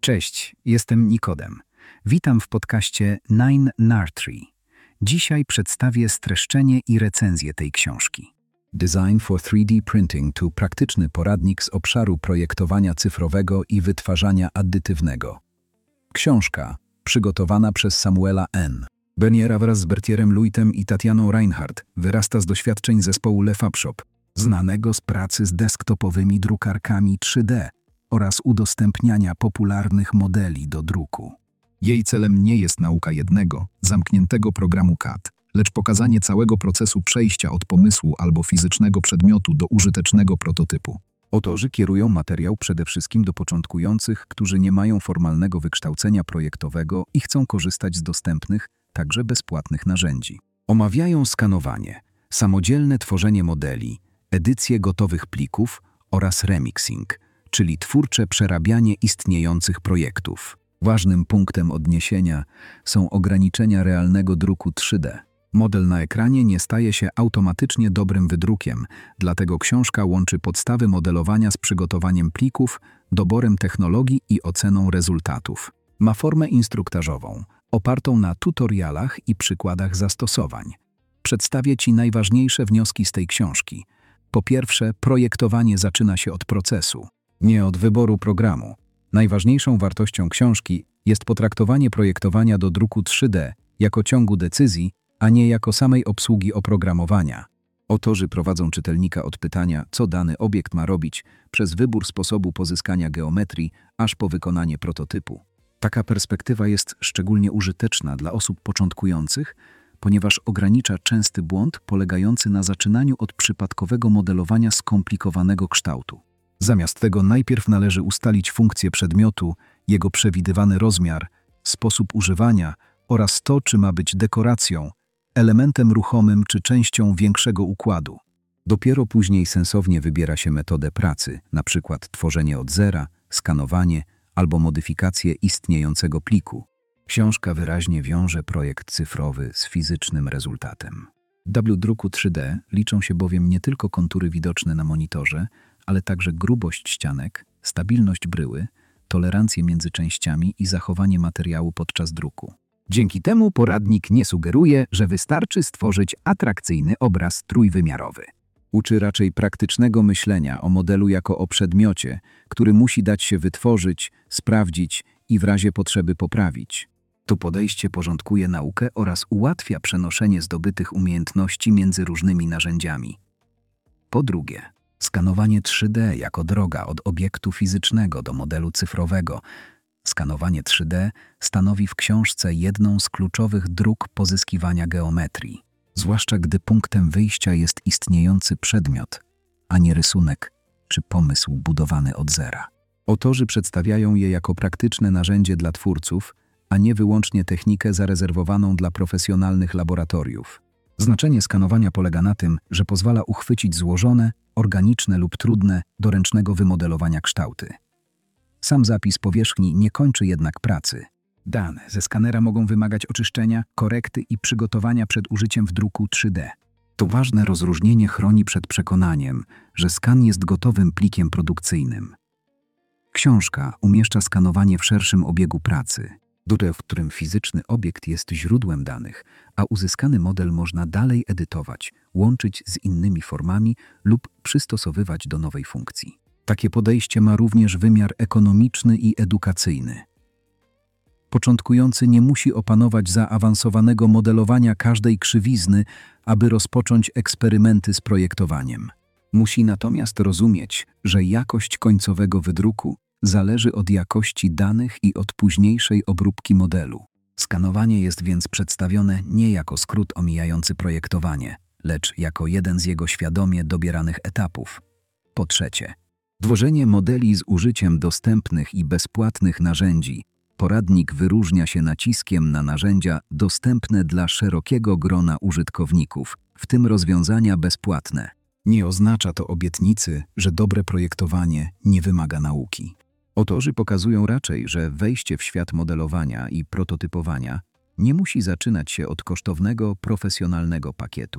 Cześć, jestem Nikodem. Witam w podcaście 9NAR3. Dzisiaj przedstawię streszczenie i recenzję tej książki. Design for 3D Printing to praktyczny poradnik z obszaru projektowania cyfrowego i wytwarzania addytywnego. Książka przygotowana przez Samuela N. Berniera wraz z Bertierem Luitem i Tatianą Reinhardt wyrasta z doświadczeń zespołu Le Fab Shop, znanego z pracy z desktopowymi drukarkami 3D oraz udostępniania popularnych modeli do druku. Jej celem nie jest nauka jednego, zamkniętego programu CAD, lecz pokazanie całego procesu przejścia od pomysłu albo fizycznego przedmiotu do użytecznego prototypu. Autorzy kierują materiał przede wszystkim do początkujących, którzy nie mają formalnego wykształcenia projektowego i chcą korzystać z dostępnych, także bezpłatnych narzędzi. Omawiają skanowanie, samodzielne tworzenie modeli, edycję gotowych plików oraz remixing, czyli twórcze przerabianie istniejących projektów. Ważnym punktem odniesienia są ograniczenia realnego druku 3D. Model na ekranie nie staje się automatycznie dobrym wydrukiem, dlatego książka łączy podstawy modelowania z przygotowaniem plików, doborem technologii i oceną rezultatów. Ma formę instruktażową, opartą na tutorialach i przykładach zastosowań. Przedstawię Ci najważniejsze wnioski z tej książki. Po pierwsze, projektowanie zaczyna się od procesu, nie od wyboru programu. Najważniejszą wartością książki jest potraktowanie projektowania do druku 3D jako ciągu decyzji, a nie jako samej obsługi oprogramowania. Autorzy prowadzą czytelnika od pytania, co dany obiekt ma robić, przez wybór sposobu pozyskania geometrii, aż po wykonanie prototypu. Taka perspektywa jest szczególnie użyteczna dla osób początkujących, ponieważ ogranicza częsty błąd polegający na zaczynaniu od przypadkowego modelowania skomplikowanego kształtu. Zamiast tego najpierw należy ustalić funkcję przedmiotu, jego przewidywany rozmiar, sposób używania oraz to, czy ma być dekoracją, elementem ruchomym czy częścią większego układu. Dopiero później sensownie wybiera się metodę pracy, np. tworzenie od zera, skanowanie albo modyfikację istniejącego pliku. Książka wyraźnie wiąże projekt cyfrowy z fizycznym rezultatem. W druku 3D liczą się bowiem nie tylko kontury widoczne na monitorze, ale także grubość ścianek, stabilność bryły, tolerancję między częściami i zachowanie materiału podczas druku. Dzięki temu poradnik nie sugeruje, że wystarczy stworzyć atrakcyjny obraz trójwymiarowy. Uczy raczej praktycznego myślenia o modelu jako o przedmiocie, który musi dać się wytworzyć, sprawdzić i w razie potrzeby poprawić. To podejście porządkuje naukę oraz ułatwia przenoszenie zdobytych umiejętności między różnymi narzędziami. Po drugie, skanowanie 3D jako droga od obiektu fizycznego do modelu cyfrowego. Skanowanie 3D stanowi w książce jedną z kluczowych dróg pozyskiwania geometrii, zwłaszcza gdy punktem wyjścia jest istniejący przedmiot, a nie rysunek czy pomysł budowany od zera. Autorzy przedstawiają je jako praktyczne narzędzie dla twórców, a nie wyłącznie technikę zarezerwowaną dla profesjonalnych laboratoriów. Znaczenie skanowania polega na tym, że pozwala uchwycić złożone, organiczne lub trudne do ręcznego wymodelowania kształty. Sam zapis powierzchni nie kończy jednak pracy. Dane ze skanera mogą wymagać oczyszczenia, korekty i przygotowania przed użyciem w druku 3D. To ważne rozróżnienie chroni przed przekonaniem, że skan jest gotowym plikiem produkcyjnym. Książka umieszcza skanowanie w szerszym obiegu pracy, w którym fizyczny obiekt jest źródłem danych, a uzyskany model można dalej edytować, łączyć z innymi formami lub przystosowywać do nowej funkcji. Takie podejście ma również wymiar ekonomiczny i edukacyjny. Początkujący nie musi opanować zaawansowanego modelowania każdej krzywizny, aby rozpocząć eksperymenty z projektowaniem. Musi natomiast rozumieć, że jakość końcowego wydruku zależy od jakości danych i od późniejszej obróbki modelu. Skanowanie jest więc przedstawione nie jako skrót omijający projektowanie, lecz jako jeden z jego świadomie dobieranych etapów. Po trzecie, tworzenie modeli z użyciem dostępnych i bezpłatnych narzędzi. Poradnik wyróżnia się naciskiem na narzędzia dostępne dla szerokiego grona użytkowników, w tym rozwiązania bezpłatne. Nie oznacza to obietnicy, że dobre projektowanie nie wymaga nauki. Autorzy pokazują raczej, że wejście w świat modelowania i prototypowania nie musi zaczynać się od kosztownego, profesjonalnego pakietu.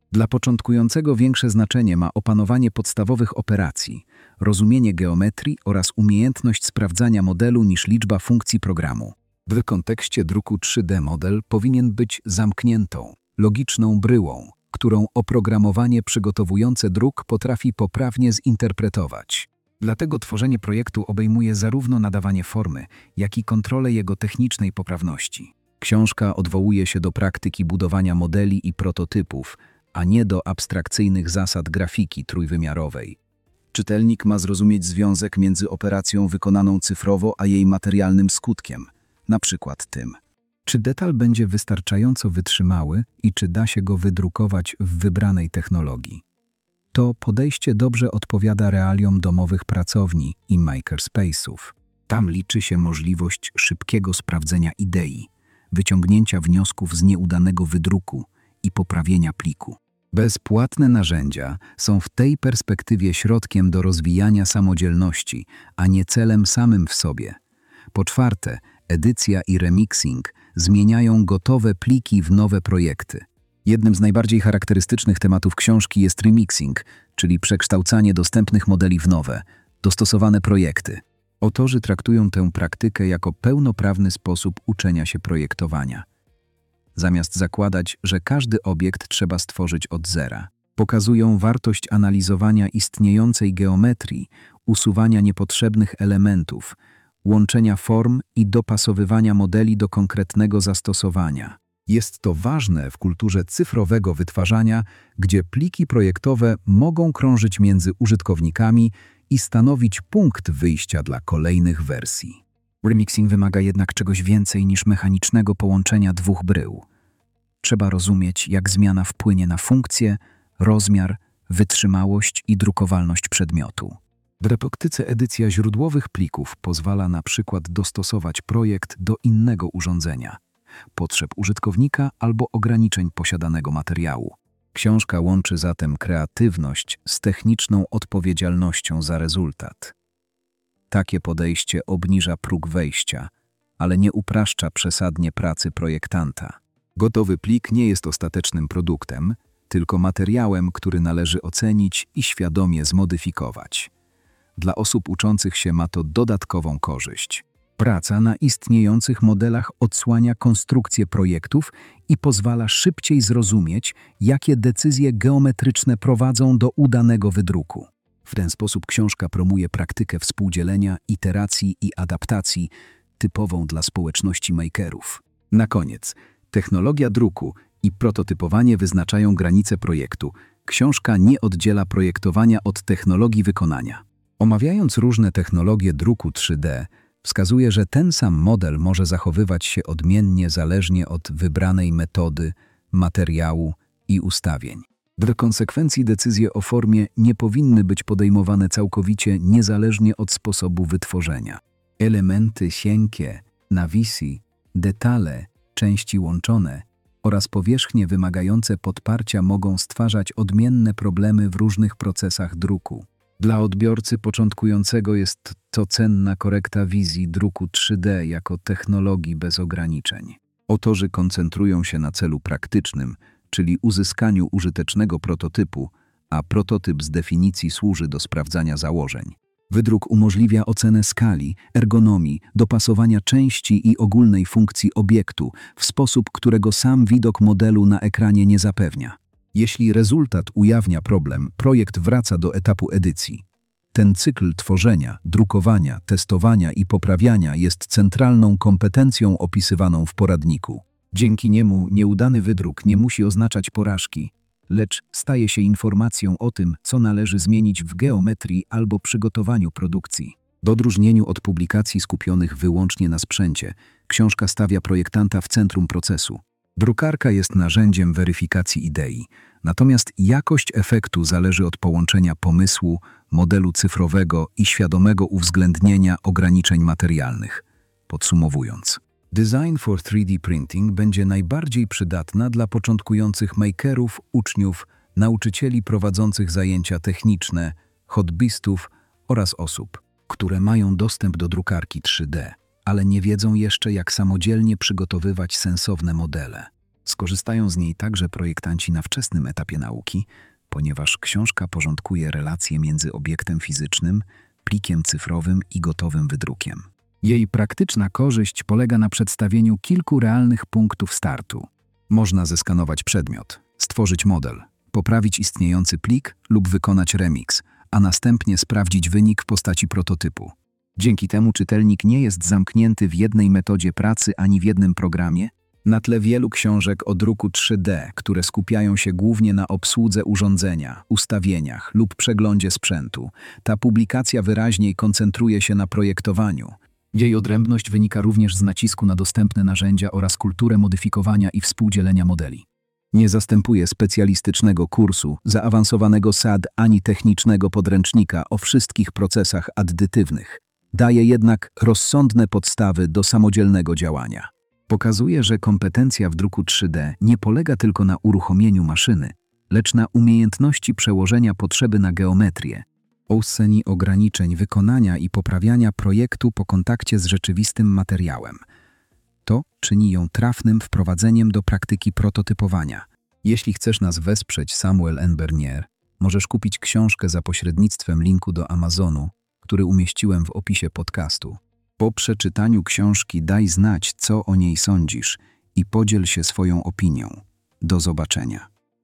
Dla początkującego większe znaczenie ma opanowanie podstawowych operacji, rozumienie geometrii oraz umiejętność sprawdzania modelu niż liczba funkcji programu. W kontekście druku 3D model powinien być zamkniętą, logiczną bryłą, którą oprogramowanie przygotowujące druk potrafi poprawnie zinterpretować. Dlatego tworzenie projektu obejmuje zarówno nadawanie formy, jak i kontrolę jego technicznej poprawności. Książka odwołuje się do praktyki budowania modeli i prototypów, a nie do abstrakcyjnych zasad grafiki trójwymiarowej. Czytelnik ma zrozumieć związek między operacją wykonaną cyfrowo a jej materialnym skutkiem, na przykład tym, czy detal będzie wystarczająco wytrzymały i czy da się go wydrukować w wybranej technologii. To podejście dobrze odpowiada realiom domowych pracowni i makerspace'ów. Tam liczy się możliwość szybkiego sprawdzenia idei, wyciągnięcia wniosków z nieudanego wydruku i poprawienia pliku. Bezpłatne narzędzia są w tej perspektywie środkiem do rozwijania samodzielności, a nie celem samym w sobie. Po czwarte, edycja i remixing zmieniają gotowe pliki w nowe projekty. Jednym z najbardziej charakterystycznych tematów książki jest remixing, czyli przekształcanie dostępnych modeli w nowe, dostosowane projekty. Autorzy traktują tę praktykę jako pełnoprawny sposób uczenia się projektowania. Zamiast zakładać, że każdy obiekt trzeba stworzyć od zera, pokazują wartość analizowania istniejącej geometrii, usuwania niepotrzebnych elementów, łączenia form i dopasowywania modeli do konkretnego zastosowania. Jest to ważne w kulturze cyfrowego wytwarzania, gdzie pliki projektowe mogą krążyć między użytkownikami i stanowić punkt wyjścia dla kolejnych wersji. Remixing wymaga jednak czegoś więcej niż mechanicznego połączenia dwóch brył. Trzeba rozumieć, jak zmiana wpłynie na funkcję, rozmiar, wytrzymałość i drukowalność przedmiotu. W praktyce edycja źródłowych plików pozwala na przykład dostosować projekt do innego urządzenia, potrzeb użytkownika albo ograniczeń posiadanego materiału. Książka łączy zatem kreatywność z techniczną odpowiedzialnością za rezultat. Takie podejście obniża próg wejścia, ale nie upraszcza przesadnie pracy projektanta. Gotowy plik nie jest ostatecznym produktem, tylko materiałem, który należy ocenić i świadomie zmodyfikować. Dla osób uczących się ma to dodatkową korzyść. Praca na istniejących modelach odsłania konstrukcję projektów i pozwala szybciej zrozumieć, jakie decyzje geometryczne prowadzą do udanego wydruku. W ten sposób książka promuje praktykę współdzielenia, iteracji i adaptacji typową dla społeczności makerów. Na koniec, technologia druku i prototypowanie wyznaczają granice projektu. Książka nie oddziela projektowania od technologii wykonania. Omawiając różne technologie druku 3D, wskazuje, że ten sam model może zachowywać się odmiennie zależnie od wybranej metody, materiału i ustawień. W konsekwencji decyzje o formie nie powinny być podejmowane całkowicie niezależnie od sposobu wytworzenia. Elementy cienkie, nawisy, detale, części łączone oraz powierzchnie wymagające podparcia mogą stwarzać odmienne problemy w różnych procesach druku. Dla odbiorcy początkującego jest to cenna korekta wizji druku 3D jako technologii bez ograniczeń. Autorzy koncentrują się na celu praktycznym, czyli uzyskaniu użytecznego prototypu, a prototyp z definicji służy do sprawdzania założeń. Wydruk umożliwia ocenę skali, ergonomii, dopasowania części i ogólnej funkcji obiektu w sposób, którego sam widok modelu na ekranie nie zapewnia. Jeśli rezultat ujawnia problem, projekt wraca do etapu edycji. Ten cykl tworzenia, drukowania, testowania i poprawiania jest centralną kompetencją opisywaną w poradniku. Dzięki niemu nieudany wydruk nie musi oznaczać porażki, lecz staje się informacją o tym, co należy zmienić w geometrii albo przygotowaniu produkcji. W odróżnieniu od publikacji skupionych wyłącznie na sprzęcie, książka stawia projektanta w centrum procesu. Drukarka jest narzędziem weryfikacji idei, natomiast jakość efektu zależy od połączenia pomysłu, modelu cyfrowego i świadomego uwzględnienia ograniczeń materialnych. Podsumowując, Design for 3D Printing będzie najbardziej przydatna dla początkujących makerów, uczniów, nauczycieli prowadzących zajęcia techniczne, hobbyistów oraz osób, które mają dostęp do drukarki 3D, ale nie wiedzą jeszcze, jak samodzielnie przygotowywać sensowne modele. Skorzystają z niej także projektanci na wczesnym etapie nauki, ponieważ książka porządkuje relacje między obiektem fizycznym, plikiem cyfrowym i gotowym wydrukiem. Jej praktyczna korzyść polega na przedstawieniu kilku realnych punktów startu. Można zeskanować przedmiot, stworzyć model, poprawić istniejący plik lub wykonać remix, a następnie sprawdzić wynik w postaci prototypu. Dzięki temu czytelnik nie jest zamknięty w jednej metodzie pracy ani w jednym programie, na tle wielu książek o druku 3D, które skupiają się głównie na obsłudze urządzenia, ustawieniach lub przeglądzie sprzętu. Ta publikacja wyraźniej koncentruje się na projektowaniu. Jej odrębność wynika również z nacisku na dostępne narzędzia oraz kulturę modyfikowania i współdzielenia modeli. Nie zastępuje specjalistycznego kursu, zaawansowanego SAD ani technicznego podręcznika o wszystkich procesach addytywnych. Daje jednak rozsądne podstawy do samodzielnego działania. Pokazuje, że kompetencja w druku 3D nie polega tylko na uruchomieniu maszyny, lecz na umiejętności przełożenia potrzeby na geometrię, oceni ograniczeń wykonania i poprawiania projektu po kontakcie z rzeczywistym materiałem. To czyni ją trafnym wprowadzeniem do praktyki prototypowania. Jeśli chcesz nas wesprzeć, Samuel N. Bernier, możesz kupić książkę za pośrednictwem linku do Amazonu, który umieściłem w opisie podcastu. Po przeczytaniu książki daj znać, co o niej sądzisz i podziel się swoją opinią. Do zobaczenia.